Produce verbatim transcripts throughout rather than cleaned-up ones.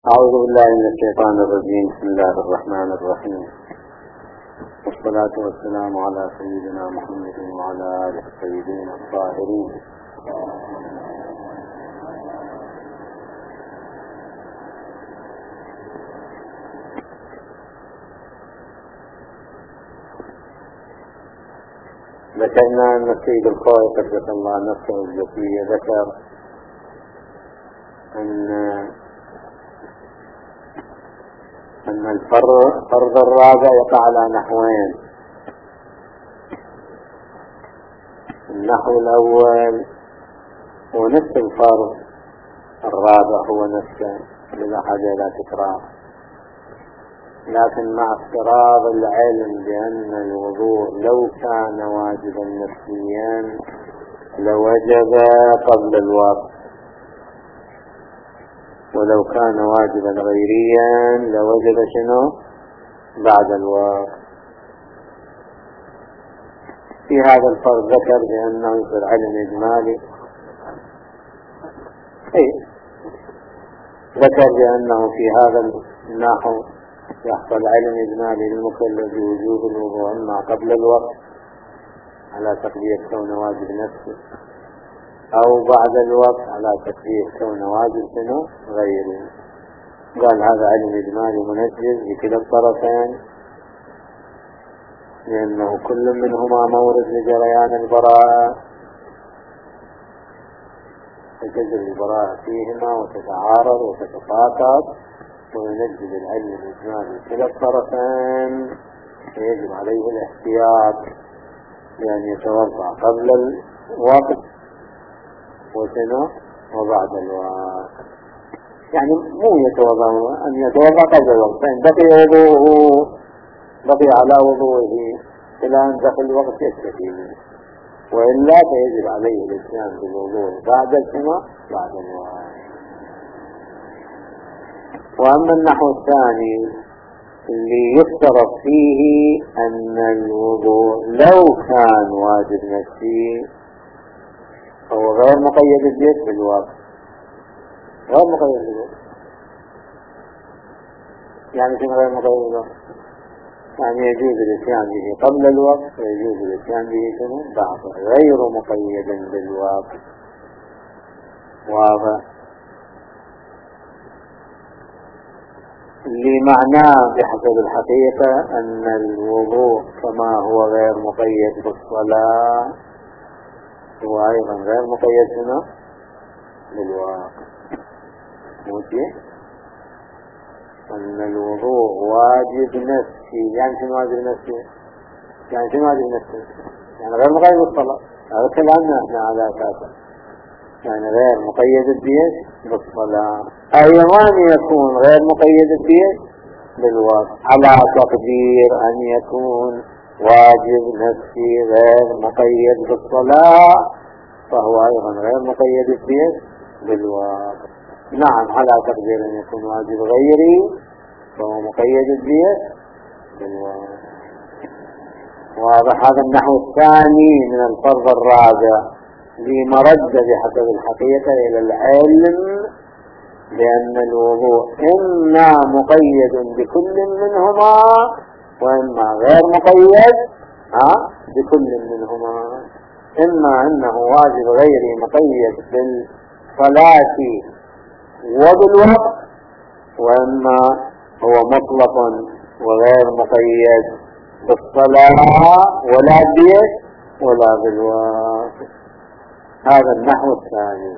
أعوذ بالله من الشيطان الرجيم. بسم الله الرحمن الرحيم، والصلاة والسلام على سيدنا محمد وعلى آله الطيبين الطاهرين. ذكرنا أن السيد الخوي قدس الله نفسه الزكية ذكر أن أن الفرض الرابع يقع على نحوين. النحو الأول هو نفس الفرض الرابع، هو نفسه بلا حاجة إلى تكرار، لكن مع افتراض العلم بأن الوضوء لو كان واجبا نفسيا لوجب قبل الوقت، ولو كان واجبا غيريا لوجب شنو بعد الوقت. في هذا الفرض ذكر بأنه يصير علم إجمالي، أي ذكر بأنه في هذا النحو يحصل علم إجمالي للمكلف بوجوب الوضوء إما قبل الوقت على تقدير كون واجب نفسه، أو بعد الوقت على تقدير كون واجب شنو غيره. قال هذا علم إجمالي منجز لكلا الطرفين، لأنه كل منهما مورد لجريان البراءة، تجري البراءة فيهما وتتعارض وتتفاقد، وينجز العلم الإجمالي لكلا الطرفين، فيجب عليه الاحتياط بأن يتوضأ قبل الوقت وشنو وبعد الوقت. يعني مو يتوضأ، أن يتوضأ قبل الوقت، فإن بقي وضوءه بقي على وضوءه إلى أن دخل الوقت يكتفي منه، وإلا فيجب عليه الاتيان بالوضوء بعد الشنو بعد الوقت. وأما النحو الثاني اللي يفترض فيه أن الوضوء لو كان واجب نفسي هو غير مقيد الجد بالوقت، غير مقيد بالوقت. يعني شنو غير مقيد بالوقت؟ يعني يجوز الاتيان به قبل الوقت ويجوز الاتيان به شنو بعده، غير مقيد بالوقت. واضح؟ اللي معناه بحسب الحقيقة أن الوضوء كما هو غير مقيد بالصلاة هو أيضا غير مقيد هنا بالواقع. موجه أن الوضوء واجب نفسي، يعني شنو واجب نفسي؟ يعني شنو واجب نفسي؟ يعني غير مقيد بالصلاة. هذا كلامنا احنا على أساسه، يعني غير مقيد البيت بالصلاة، أيضا يكون غير مقيد البيت بالوقت على تقدير أن يكون واجب نفسي غير مقيد بالصلاة، فهو أيضا غير مقيد البيت بالوقت. نعم، على تقدير أن يكون واجب غيري فهو مقيد البيت بالوقت. واضح؟ هذا النحو الثاني من الفرض الرابع لمرد بحسب الحقيقة إلى العلم بأن الوضوء إما مقيد بكل منهما وإما غير مقيد ها بكل منهما، إما أنه واجب غيري مقيد بالصلاة وبالوقت، وإما هو مطلق وغير مقيد بالصلاة ولا بالبيت ولا بالوقت. هذا النحو الثاني.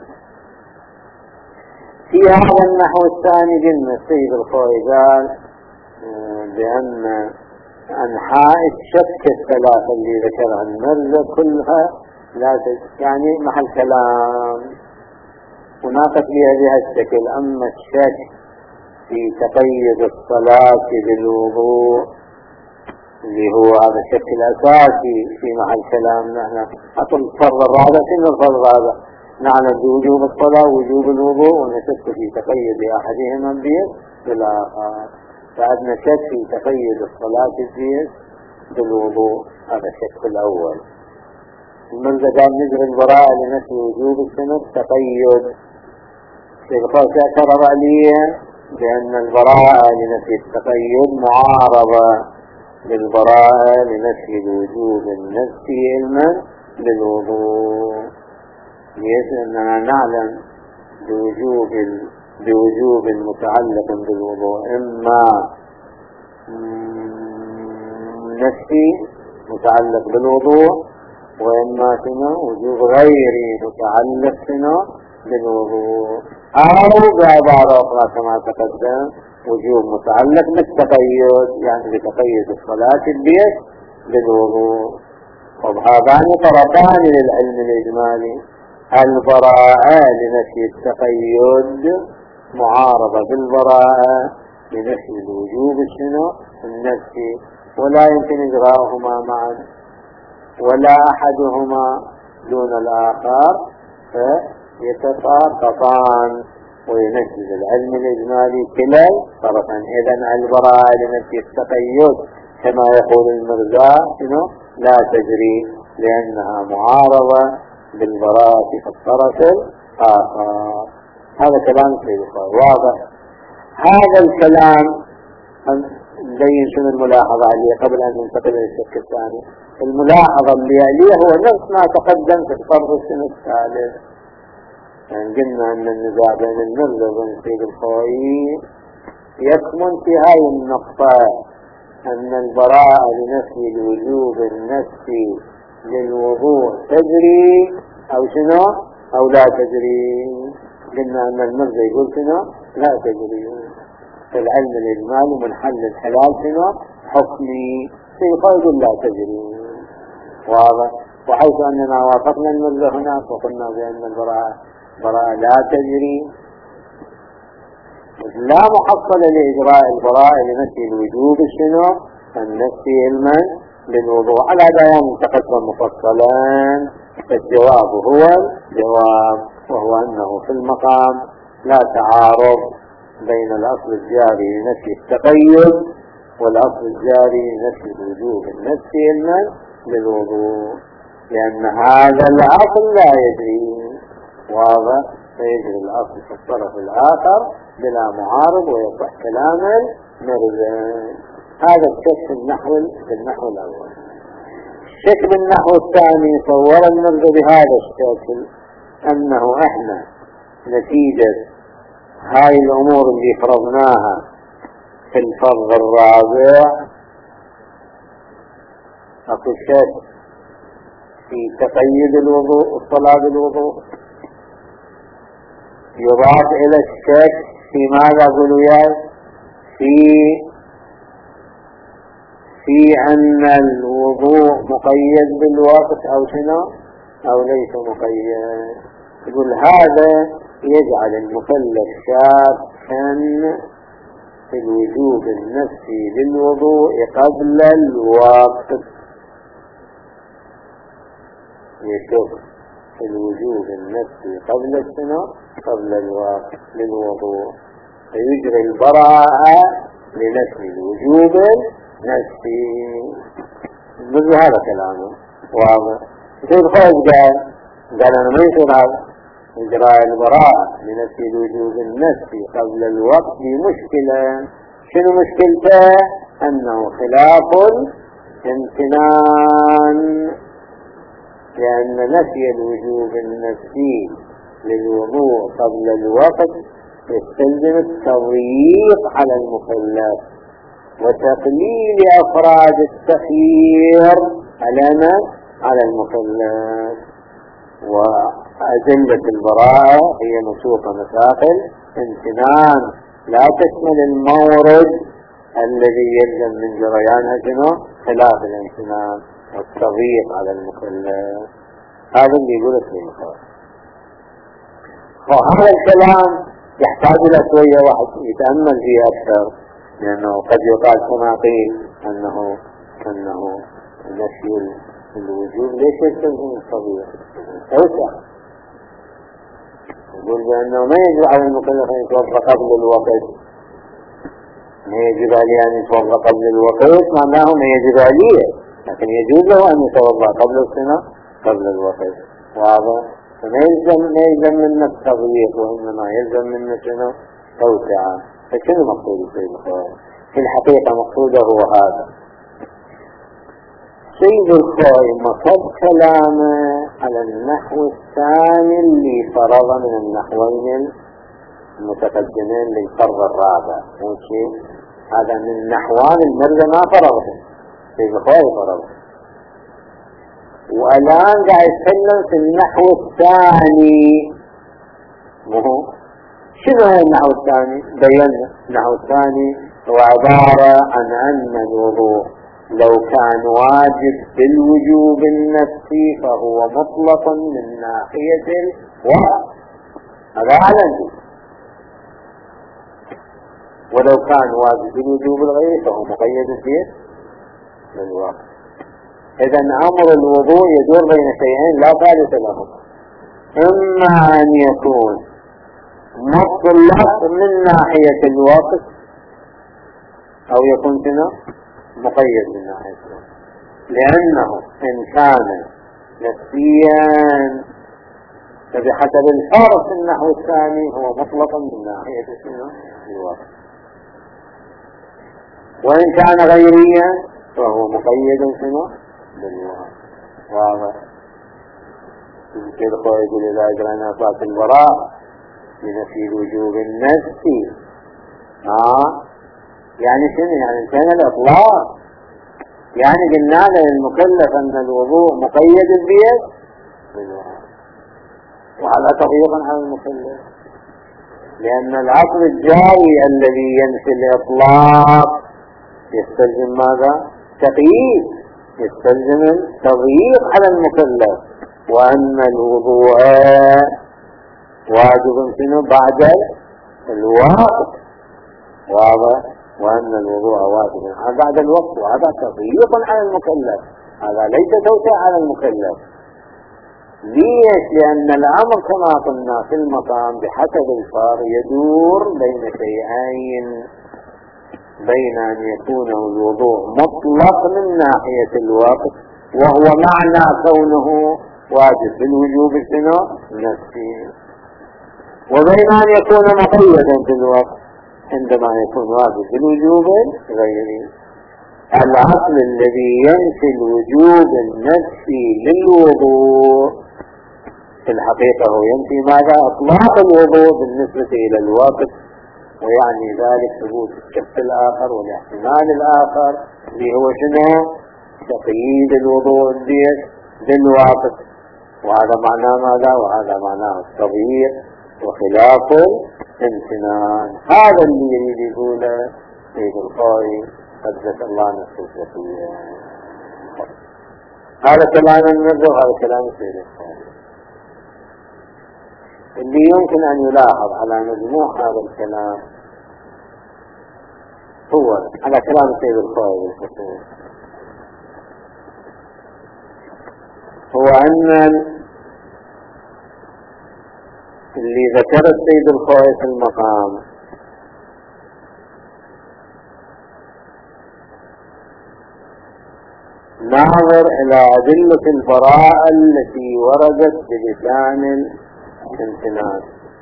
في هذا النحو الثاني قلنا السيد الخوي قال بأن أنحاء الشك الثلاثة اللي ذكرها المرزة كلها لا يعني محل كلام وناقش بها بها الشكل. أما الشك في تقيد الصلاة بالوضوء اللي هو هذا الشك الأساسي في محل كلام، نحن أصل الفرض الرابع كل الفرض الرابع نعلم بوجوب الصلاة ووجوب الوضوء، ونشك في تقيد أحدهما بيد بالآخر، فعندنا شك في تقيد الصلاة بيد بالوضوء، هذا الشك الأول. المنزل قال نجري البراءة لنفي وجوب السنة تقيد في الخاصة اعترض عليه لأن البراءة لنفي التقيد معارضة بالبراءة لنفي الوجوب النفسي علما بالوضوء. ليش؟ أننا نعلم بوجوب بوجوب متعلق بالوضوء، إما نفسي متعلق بالوضوء، وإما شنو وجوب غيري متعلق شنو بالوضوء، أو بعبارة أخرى كما تقدم وجوب متعلق بالتقيد، يعني بتقيد الصلاة البيت بالوضوء. وهذان طرفان للعلم الإجمالي، البراءة لنفي التقيد معارضة بالبراءة لنفي الوجوب شنو النفسي، ولا يمكن إجراءهما معا، ولا أحدهما دون الآخر فيتساقطان وينفذ العلم الإجمالي كلا طرفا. إذن البراءة لنفي التقيد كما يقول المرزا شنو لا تجري، لأنها معارضة بالبراءة في الطرف الآخر. هذا كلام سيد الخير واضح. هذا الكلام نبين شنو الملاحظة عليه قبل أن ننتقل إلى الشق الثاني. الملاحظة اللي عليه هو نفس ما تقدم في الفرض السنة الثالث. يعني قلنا أن النزاع بين المرزا وبين سيد الخوي يكمن في هذه النقطة، أن البراءة لنفي الوجوب النفسي للوضوء تجري أو شنو أو لا تجري. قلنا أن المرزا يقول شنو لا تجري، في العلم الإجمالي منحل الحلال شنو حكمي، سيد الخوي يقول لا تجري. واضح. وحيث أننا وافقنا المرزا هناك وقلنا بأن البراءة براءة لا تجري، لا محصل لإجراء البراءة لنفي الوجوب شنو النفسي علما بالوضوء. على بيان تقدم مفصلا، فالجواب هو الجواب، وهو أنه في المقام لا تعارض بين الأصل الجاري لنفي التقيد والأصل الجاري لنفي الوجوب النفسي علما بالوضوء، لأن هذا الأصل لا يجري. واضح. فيجري الأصل في الطرف الآخر بلا معارض ويصح كلام المرزا. هذا الشك النحو بالنحو الأول. الشك بالنحو الثاني صور المرزا بهذا الشكل، أنه إحنا نتيجة هاي الأمور اللي فرضناها في الفرض الرابع أكو شك في تقييد الوضوء والصلاة بالوضوء، يضاف إلى الشك في ماذا قلوا يا في في أن الوضوء مقيد بالوقت أو شنو أو ليس مقيد. يقول هذا يجعل المكلف شاكا في الوجوب النفسي للوضوء قبل الوقت. يشوف في الوجوب النفسي قبل السنة قبل الوقت للوضوء، فيجري البراءة لنفي الوجوب النفسي. مثل هذا كلامه واضح. سيد خوف قال قال أنا ما يصير هذا إجراء البراءة لنفي الوجوب النفسي قبل الوقت بمشكلة. شنو مشكلته؟ أنه خلاف الامتنان، لأن نفي الوجوب النفسي للوضوء قبل الوقت يستلزم التضييق على المكلف وتقليل أفراد التخيير على على المكلف. وأدلة البراءة هي مسوقة مساقل امتنان لا تشمل المورد الذي يلزم من جريانها شنو خلاف الامتنان والتضييق على المكلف. هذا اللي يقول السيد الخوي. وهذا الكلام يحتاج إلى شوية واحد يتأمل فيه أكثر، لأنه قد يقال كما قيل أنه أنه نفي الوجوب ليش يستلزم التضييق أوسع. يقول بأنه ما يجب على المكلف أن يتوضأ قبل الوقت، ما يجب عليه أن يتوضأ قبل الوقت معناه ما يجب عليه، لكن يجوز له أن يتوضأ قبل السنة قبل الوقت. واضح. فما يلزم ما يلزم منا التضييق، وإنما يلزم منا شنو توسعة. فشنو مقصود السيد الخوئي؟ في الحقيقة مقصوده هو هذا. السيد الخوئي مصب كلامه على النحو الثاني اللي فرض من النحوين المتقدمين للفرض الرابع. ماشي، هذا من نحوان المرزة ما فرضه، السيد الخوئي فرضه. والآن قاعد يتكلم في النحو الثاني. مو شنو هو النحو الثاني؟ بينا النحو الثاني هو عبارة عن أن الوضوء لو كان واجب بالوجوب النفسي فهو مطلق من ناحية الوقت، هذا أعلن. ولو كان واجب بالوجوب الغير فهو مقيد فيه بالوقت. إذا أمر الوضوء يدور بين شيئين لا ثالث لهم، إما أن يكون مطلق من ناحية الوقت أو يكون شنو مقيد من ناحية الوقت، لأنه إن كان نفسيا فبحسب الفرق النحو الثاني هو مطلق من ناحية شنو الوقت، وإن كان غيريا فهو مقيد شنو بالوقت. واضح؟ كده قوي يقول إذا أجرنا أساس البراء بنفي الوجوب النفسي. آه يعني شنو؟ يعني انتهى الإطلاق، يعني قلنا للمكلف أن الوضوء مقيد بيد وهذا تضييق على المكلف، لأن العقل الجاري الذي ينفي الإطلاق يستلزم ماذا؟ تقييد، يستلزم التضييق على المكلف، وأن الوضوء واجب شنو بعد الوقت. واضح؟ وأن الوضوء واجب بعد الوقت، وهذا تضييق على المكلف، هذا ليس توسع على المكلف. ليش؟ لأن الأمر كما قلنا في المقام بحسب الفار يدور بين شيئين، بين أن يكون الوضوء مطلق من ناحية الوقت وهو معنى كونه واجب بالوجوب شنو نفسي، وبين أن يكون مقيدا في الوقت عندما يكون واجب بالوجوب غيري. العقل الذي ينفي الوجوب النفسي للوضوء في الحقيقة هو ينفي ماذا؟ إطلاق الوضوء بالنسبة إلى الوقت، ويعني ذلك ثبوت الشق الآخر والاحتمال الآخر اللي هو شنو؟ تقييد الوضوء بالوقت، وهذا معناه ماذا؟ وهذا معناه التضييق وخلاف الامتنان. هذا اللي يريد يقوله سيد الخوئي قدس الله نفسه وفيه. هذا كلام النبي وهذا كلام سيد الخوئي. اللي يمكن أن يلاحظ على مجموع هذا الكلام هو على كلام سيد الخوئي هو أن اللي ذكر السيد الخوئي في المقام ناظر إلى أدلة البراءة التي وردت بلسان الامتنان،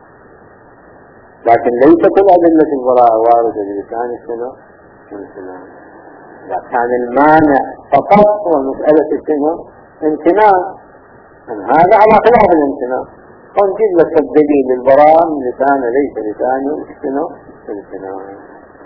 لكن ليس كل أدلة البراءة واردة بلسان الشنو الامتنان. إذا كان المانع فقط هو مسألة الشنو امتنان، هذا على خلاف الامتنان، ونجد لك الدليل البراءة من لسان ليس لسانه شنو امتنان.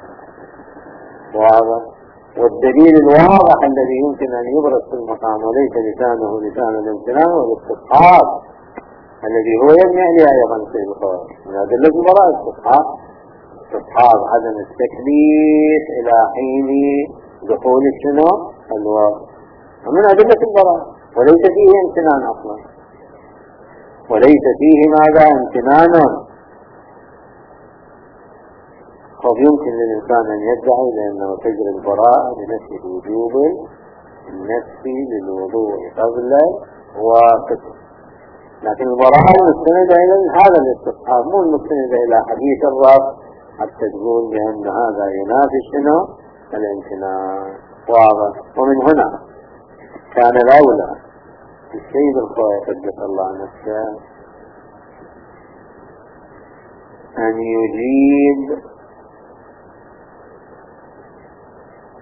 واضح؟ والدليل الواضح الذي يمكن أن يبرز في المقام وليس لسانه لسان الامتنان هو الاستصحاب الذي هو يبني عليه أيضا السيد الخوئي من أدلة البراءة. استصحاب استصحاب عدم التكليف إلى حين دخول الشنو الوقت ومن أدلة البراءة، وليس فيه امتنان أصلا، وليس فيه ماذا امتنان. قد يمكن للإنسان أن يدعي لأنه تجري البراءة بنفي الوجوب النفسي للوضوء قبل وقت، لكن البراءة المستندة إلى هذا الاستصحاب مو المستندة إلى حديث الرب حتى تقول بأن هذا ينافي شنو الامتنان. واضح؟ ومن هنا كان الأولى السيد الخوئي قدس الله نفسه أن يجيب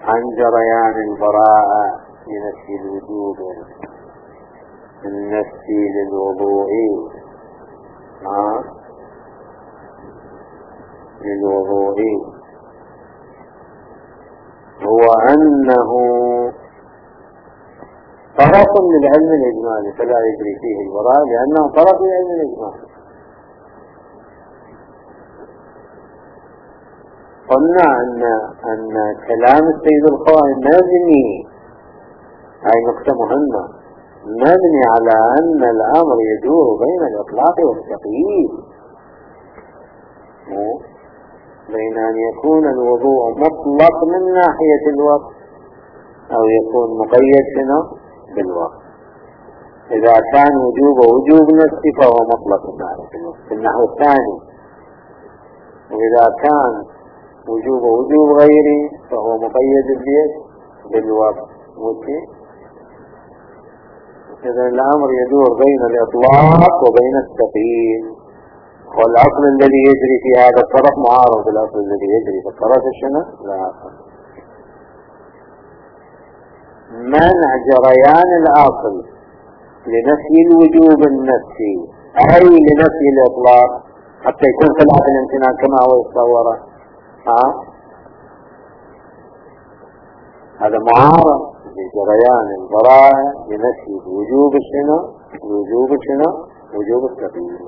عن جريان البراءة لنفي الوجوب النفسي للوضوء ها للوضوء هو أنه طرف للعلم الإجمالي فلا يجري فيه البراءة لأنه طرف للعلم الإجمالي. قلنا أن أن كلام السيد الخوئي مبني، هاي نقطة مهمة، مبني على أن الأمر يدور بين الإطلاق والتقييد، بين أن يكون الوضوء مطلق من ناحية الوقت أو يكون مقيد شنو بالوقت. إذا كان وجوب وجوب نفسي فهو مطلق من ناحية الوقت في النحو الثاني، وإذا كان وجوب وجوب غيري فهو مقيد البيت بالوقت. إذا الأمر يدور بين الإطلاق وبين التقييد، والأصل الذي يجري في هذا الطرف معارض بالأصل الذي يجري في الطرف الشنو لا أصل. منع جريان الأصل لنفي الوجوب النفسي أي لنفي الإطلاق حتى يكون خلاف الامتنان كما هو يتصوره، ها هذا معارض لجريان البراءة لنفي وجوب الشنو وجوب الشنو وجوب التقييد.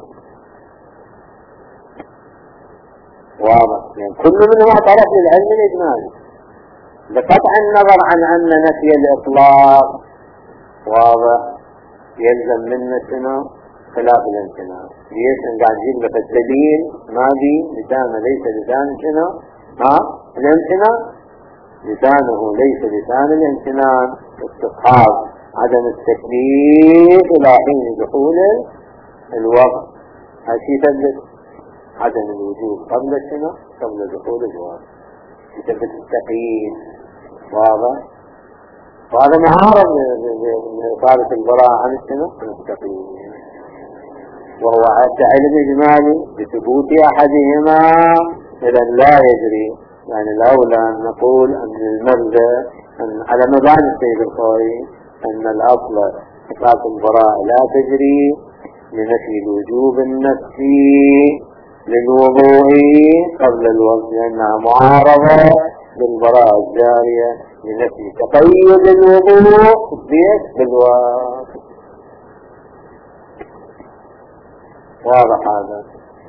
واضح؟ يعني كل منهم اعترف للعلم الإجمالي بقطع النظر عن أن نفي الإطلاق واضح يلزم منه شنو خلاف الامتنان. ليش؟ ان قاعد نجيب لك الدليل ما بي لسانه ليس لسان شنو ها الامتنان، لسانه ليس لسان الامتنان، استصحاب عدم التكليف الى حين دخول الوقت، هالشيء يثبت عدم الوجوب قبل شنو قبل دخول الوقت، يثبت التقييد. واضح؟ وهذا معارض لإطالة البراءة عن الشنو عن التقييد، وهو علم إجمالي بثبوت أحدهما إذا لا يجري. يعني الأولى أن نقول أن المبدأ أن على مباني السيد الخوئي أن الأصل إطلاق البراءة لا تجري لنفي الوجوب النفسي للوضوء قبل الوقت لأنها معارضة بالبراءة الجارية لنفي تقيد الوضوء بالوقت. واضح هذا؟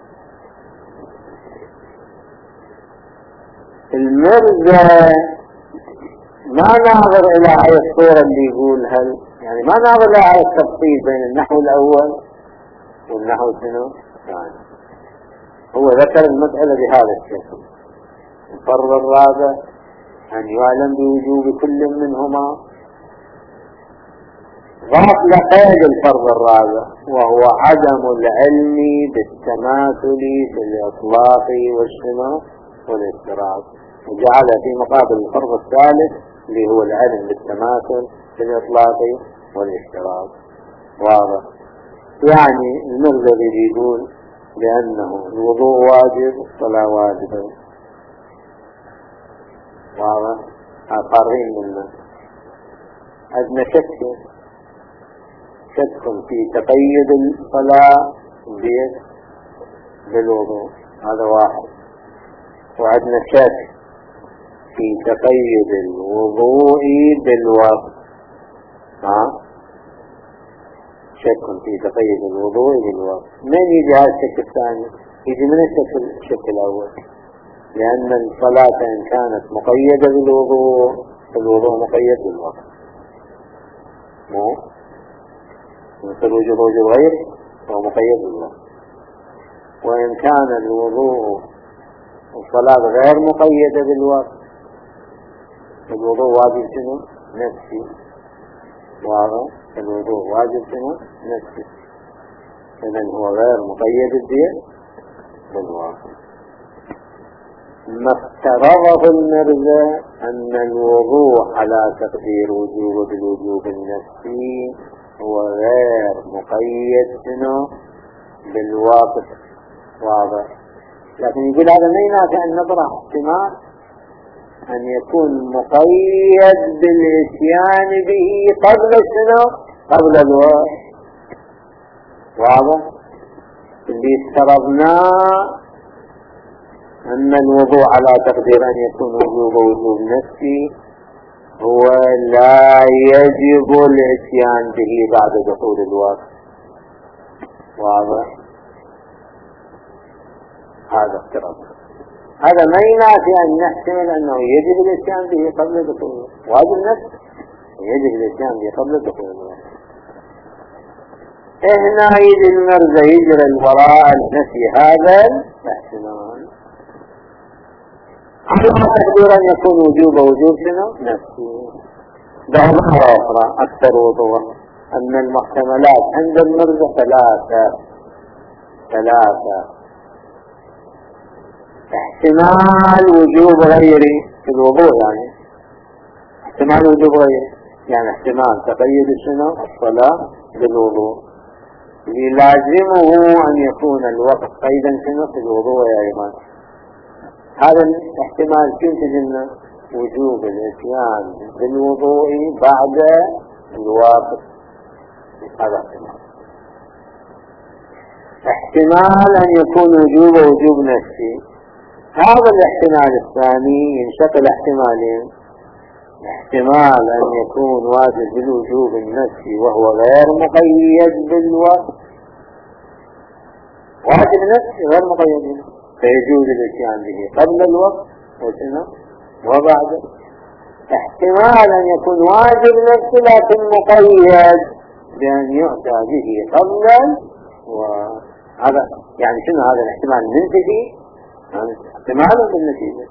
المرجع ما ناظر إلى هاي الصورة اللي يقول هل يعني ما ناظر إلى هاي التفصيل بين النحو الأول والنحو الثاني. هو ذكر المسألة بهذا الشكل. الفرض الرابع أن يعلم بوجوب كل منهما، ضاف لقيد الفرض الرابع وهو عدم العلم بالتماثل في الإطلاق والشنو والاضطراب، وجعل في مقابل الفرض الثالث اللي هو العلم بالتماثل في الإطلاق والاضطراب. واضح؟ يعني المرغبي بيقول لأنه الوضوء واجب والصلاة واجبة. واضح؟ قارين منا أدنى شك شك في تقيد الصلاة بالوضوء، هذا واحد. وعندنا شك في تقيد الوضوء بالوقت، ها شك في تقيد الوضوء بالوقت. من يجي هذا الشك الثاني؟ يجي من الشك الشك الأول، لأن الصلاة إن كانت مقيدة بالوضوء فالوضوء مقيد بالوقت، مو مثل وجود وجود غير فهو مقيد بالوقت. وإن كان الوضوء الصلاة غير مقيدة بالوقت الوضوء واجب شنو نفسي. واضح؟ الوضوء واجب شنو نفسي، إذن هو غير مقيد الدين بالوقت. ما افترضه المرجع أن الوضوء على تقدير وجوب بالوجوب النفسي هو غير مقيد شنو بالوقت. واضح؟ لكن يقول هذا ما ينافي أن نطرح احتمال أن يكون مقيد بالإتيان به قبل السنة قبل الوقت. واضح؟ اللي افترضناه أن الوضوء على تقدير أن يكون وجوب وجوب نفسي هو لا يجب الاتيان به بعد دخول الوقت. واضح؟ هذا افتراض. هذا ما ينافي أن نحتمل أنه يجب الاتيان به قبل دخول الوقت. واجب نفس يجب الاتيان به قبل دخول الوقت. هنا يجي المرجع يجري الوراء النفي هذا الاحتمال على تقدير أن يكون وجوب وجوب شنو؟ نفسي. ده مرة أخرى أكثر وضوح أن المحتملات عند المرجع ثلاثة ثلاثة احتمال وجوب غيري في الوضوء، يعني احتمال وجوب غيري، يعني احتمال تقيد شنو؟ الصلاة بالوضوء اللي لازمه أن يكون الوقت قيدا شنو؟ في الوضوء يا إيمان. هذا الاحتمال كنت قلنا وجوب الاتيان بالوضوء بعد الوقت. هذا احتمال. احتمال أن يكون وجوب وجوب نفسي. هذا الاحتمال الثاني ينشكل احتمالين: احتمال أن يكون واجب بالوجوب النفسي وهو غير مقيد بالوقت، واجب نفسي غير مقيد بالوقت فيجوز الاتيان به قبل الوقت وبعد. احتمال أن يكون واجب نفسي لكن مقيد بأن يؤتى به قبل وهذا، يعني شنو هذا الاحتمال المنتفي؟ احتمال بالنتيجة.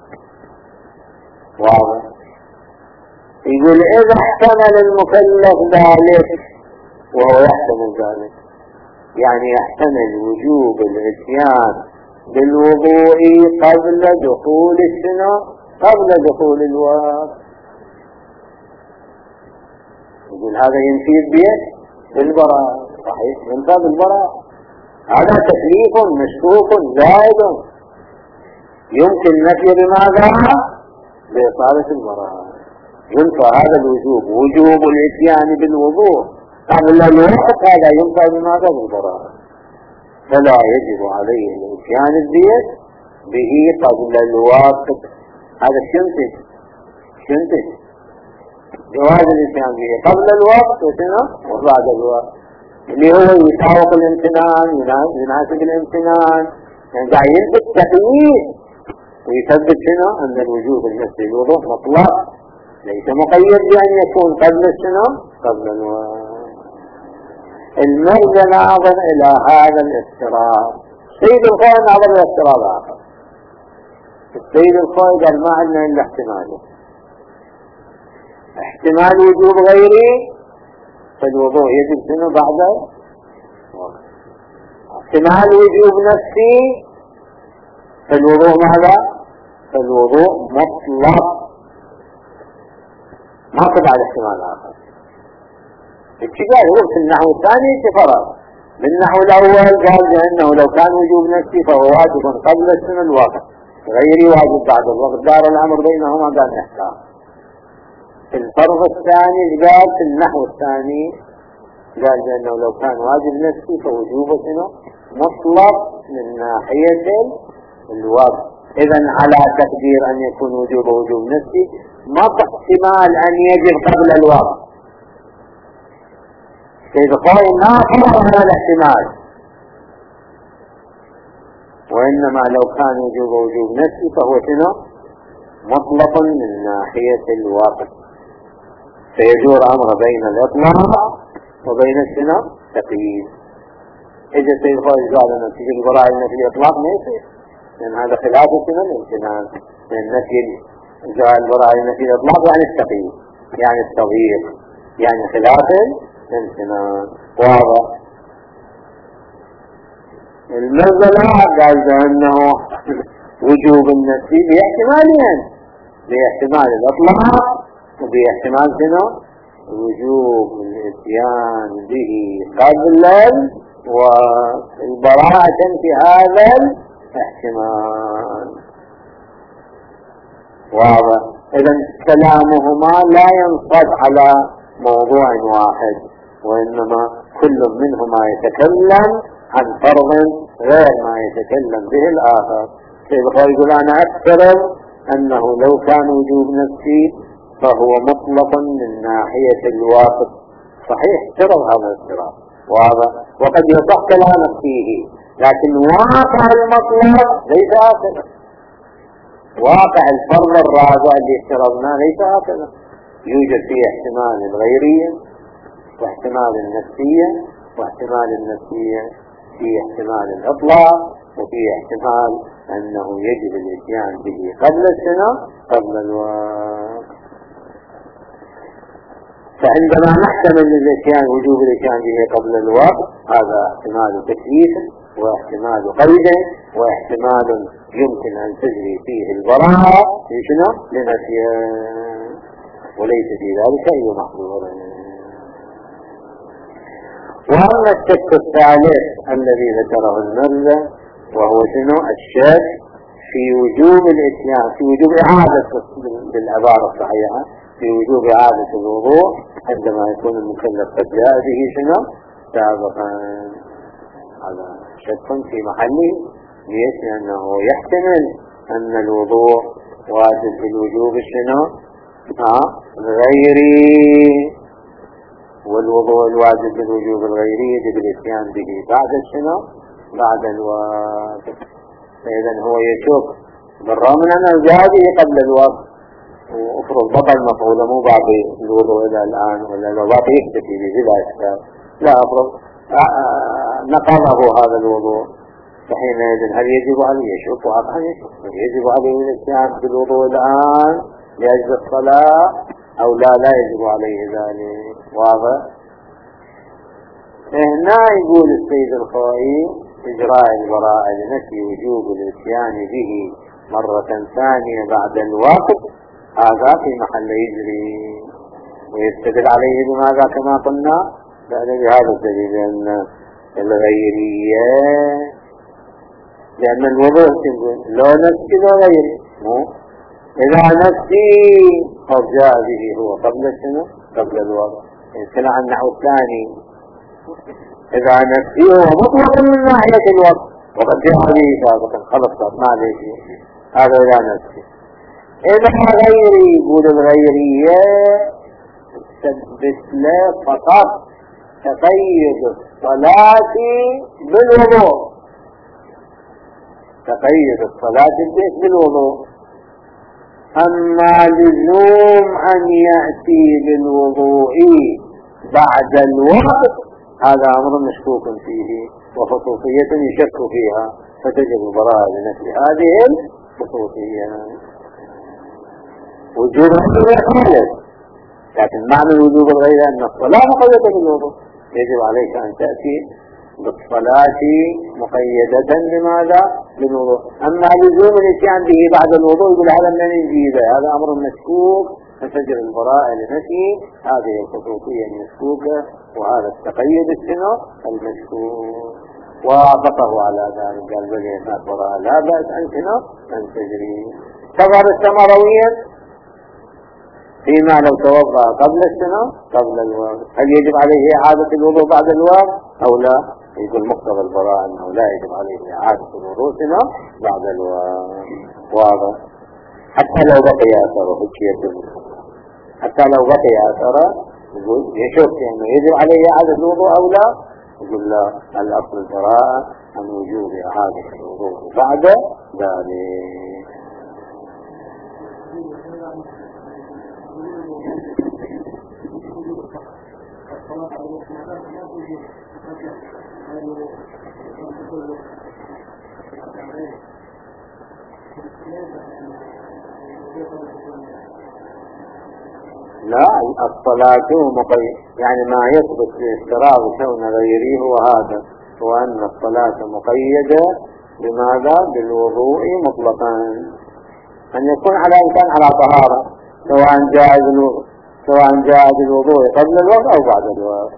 واضح؟ يقول إذا احتمل المكلف ذلك وهو يحتمل ذلك، يعني يحتمل وجوب الاتيان بالوضوء قبل دخول السنة قبل دخول الوقت. يقول هذا ينفي البيت بالبراء. صحيح، ينفي بالبراء. هذا تكليف مشكوك زائد يمكن نفي بماذا؟ بإصالة البراء. ينفى هذا الوجوب وجوب الاتيان بالوضوء قبل الوقت، هذا ينفى بماذا؟ بالبراء. فلا يجب عليه الاتيان البيت به قبل الوقت. هذا شنتج شنتج جواز الاتيان به قبل الوقت وبعد الوقت، اللي هو يساوق الامتنان يناسب الامتنان، يعني قاعد يثبت تقييد ويثبت شنو؟ أن الوجوب النفسي الوضوء مطلق ليس مقيد بأن يكون قبل السنة قبل الوقت. المرجع ناظر إلى هذا الافتراض. السيد الخوي ناظر إلى افتراض آخر. السيد الخوي قال ما عندنا إلا احتمالين: احتمال وجوب غيري فالوضوء يجب سنة بعد وقت، احتمال وجوب نفسي فالوضوء ماذا؟ فالوضوء مطلق ما تبع الاحتمال الآخر. الاتجاه هو في النحو الثاني كفرق. بالنحو الأول قال بأنه لو كان وجوب نفسي فهو واجب قبل السنة الوقت، غيري واجب بعد الوقت، دار الأمر بينهما قال نحكام. في الفرق الثاني قال في النحو الثاني قال بأنه لو كان واجب نفسي فوجوبه سنة مطلق من ناحية الوقت. إذن على تقدير أن يكون وجوب وجوب نفسي ما احتمال أن يجب قبل الوقت. كيف قال ما فرق هذا الاحتمال، وإنما لو كان وجوب وجوب نفسي فهو شنو؟ مطلق من ناحية الوقت، فيدور أمر بين الإطلاق وبين الشنو؟ تقييد. إذا سيد قال قال أن تجد البراءة في الإطلاق ما يصير، لأن هذا خلاف الشنو؟ الامتنان. لأن نفي جعل البراءة في الإطلاق يعني التقييد، يعني التضييق، يعني خلاف الامتنان. واضح؟ المنزلة قال بأنه وجوب النفي باحتمالين: باحتمال الإطلاق وباحتمال شنو؟ وجوب الاتيان به قبل والبراءة في هذا الاحتمال. واضح؟ إذا كلامهما لا ينصب على موضوع واحد، وإنما كل منهما يتكلم عن فرض غير ما يتكلم به الآخر. الشيخ يقول أنا أفترض أنه لو كان وجوب نفسي فهو مطلق من ناحية الواقع. صحيح افترض هذا الافتراض واضح، وقد يصح كلامك فيه، لكن واقع المطلق ليس هكذا. واقع الفرض الرابع اللي افترضناه ليس هكذا. يوجد فيه احتمال الغيرية واحتمال النفسية، واحتمال النفسية فيه احتمال الإطلاق، وفيه احتمال أنه يجب الاتيان به قبل السنة قبل الوقت. فعندما نحتمل الاتيان وجوب الاتيان به قبل الوقت، هذا احتمال تكليف واحتمال قيد واحتمال يمكن أن تجري فيه البراءة لشنو؟ لنفيه، وليس في ذلك أي محظور. وأما الشك الثالث الذي ذكره المرزا وهو شنو؟ الشك في وجوب الاتيان، في وجوب إعادة، بالعبارة الصحيحة في وجوب إعادة الوضوء عندما يكون المكلف قد جاء به شنو؟ سابقا. هذا شك في محله. ليش؟ لأنه يحتمل أن الوضوء واجب في الوجوب شنو؟ ها؟ الغيري، والوضوء الواجب بالوجوب الغيري يجب الاتيان به بعد شنو؟ بعد الوقت. فإذا هو يشك بالرغم من أنه جاء به قبل الوقت، وافرض بطل مفعوله مو باقي الوضوء إلى الآن، ولا لو باقي يكتفي به بلا إشكال، لا افرض نقضه هذا الوضوء، فحينئذ هل يجب عليه يشك؟ واقعا يشك. يجب عليه الاتيان بالوضوء الآن لأجل الصلاة أو لا لا يجب عليه ذلك؟ واضح. هنا يقول السيد الخوئي إجراء البراءة لنفي وجوب الاتيان به مرة ثانية بعد الوقت، هذا في محل يجري، ويستدل عليه بماذا كما قلنا؟ بهذا الدليل أن الغيرية، لأن الوضوء لو نفسي لو غيري، إذا نفسي قد جاء به هو قبل السنة قبل الوضع. السنة عن النحو الثاني إذا نفسي هو مطلق من ناحية الوضع وقد جاء به سابقا، خلص ما عليه هذا إذا نفسي. إذا غيري يقول الغيرية تثبت له فقط تقيد الصلاة بالوضوء، تقيد الصلاة بالوضوء. أما لزوم أن يأتي بالوضوء بعد الوقت هذا أمر مشكوك فيه وخصوصية يشك فيها، فتجب البراءة لنفي هذه الخصوصية. وجوب الغير، لكن معنى الوجوب الغير أن الصلاة مقيدة بالوضوء، يجب عليك أن تأتي بالصلاة مقيدة لماذا؟ بالوضوء. أما لزوم الاتيان به بعد الوضوء يقول هذا من يجيبه، هذا أمر مشكوك، فتجب البراءة لنفي هذه الخصوصية المشكوكة وهذا التقيد السنة المشكوك. وافقه على ذلك، قال بلي البراءة لا بأس أن سنة أن تجري. تظهر السمروية فيما لو توضأ قبل السنة قبل الوقت، هل يجب عليه إعادة الوضوء بعد الوقت أو لا؟ يقول مقتضى البراءة أنه لا يجب عليه إعادة الوضوء سنة بعد الوقت. واضح. حتى لو بقي أثره حكية، حتى لو بقي أثره يقول يشوف أنه يجب عليه إعادة الوضوء أو لا، يقول لا، الأصل البراءة عن وجوب إعادة الوضوء بعد ذلك. لا، الصلاة مقيد، يعني ما يثبت باستراض كون غيره هو هذا، هو أن الصلاة مقيدة بماذا؟ بالوضوء مطلقا، أن يكون على إنسان على طهارة، سواء جاء الوضوء سواء جاء بالوضوء قبل الوقت أو بعد الوقت.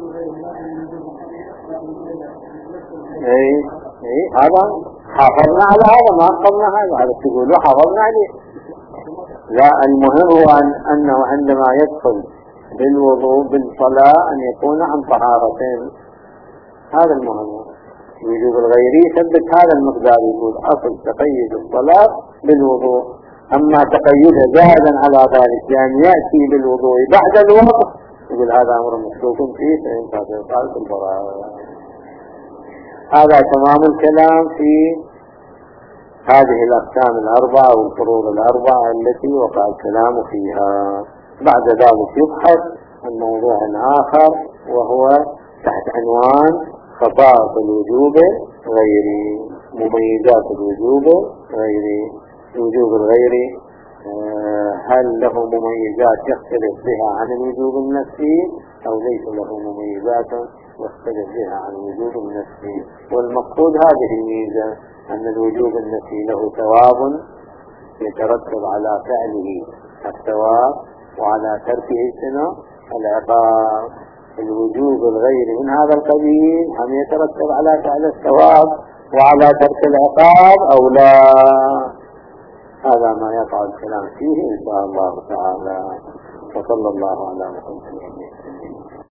اي اي هذا حافظنا على هذا، ما حافظنا هذا، هذا تقولوا حافظنا عليه. لا، المهم هو أن أنه عندما يدخل بالوضوء بالصلاة أن يكون عن طهارتين، هذا المهم. الوجوب الغيري يثبت هذا المقدار، يقول أصل تقيد الصلاة بالوضوء، أما تقيدها زائدا على ذلك لأن يأتي بالوضوء بعد الوقت يقول هذا أمر مشكوك فيه فينتهي يقال في البراءة. هذا تمام الكلام في هذه الأقسام الأربعة والفروض الأربعة التي وقع الكلام فيها. بعد ذلك يبحث عن موضوع آخر وهو تحت عنوان خصائص الوجوب غيري، مميزات الوجوب غيري. الوجوب الغيري هل له مميزات يختلف بها عن الوجوب النفسي أو ليس له مميزات يختلف بها عن الوجوب النفسي؟ والمقصود هذه الميزة أن الوجوب النفسي له ثواب يترتب على فعله الثواب وعلى تركه السنة العقاب. الوجوب الغيري من هذا القبيل هم يترتب على فعل الثواب وعلى ترك العقاب أو لا؟ هذا ما يقع الكلام فيه إن شاء الله تعالى. وصلى الله على محمد.